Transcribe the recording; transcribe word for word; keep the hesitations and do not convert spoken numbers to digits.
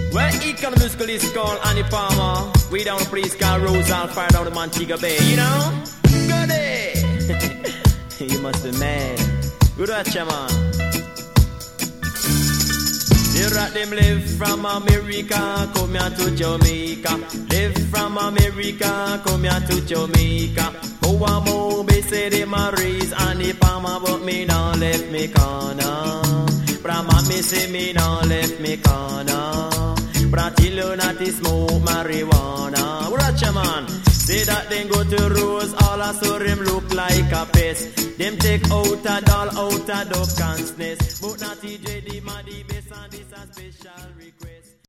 Where Econ Musical is called Annie Palmer. We down the place called Rosal, fire down the Montego Bay, you know? Good day. You must be mad. Good watch, man. The rat them live from America, come here to Jamaica. Live from America, come here to Jamaica. Go a mo, be say them a raise Annie Palmer, but me now left me corner. Brahma me say me now left me corner. Bratillo not to smoke marijuana. Watch a man. Say that them go to Rose, all I saw them look like a pest. Them take out a doll, out a duck and snake. But not T J, the Maddy, bass and this a special request.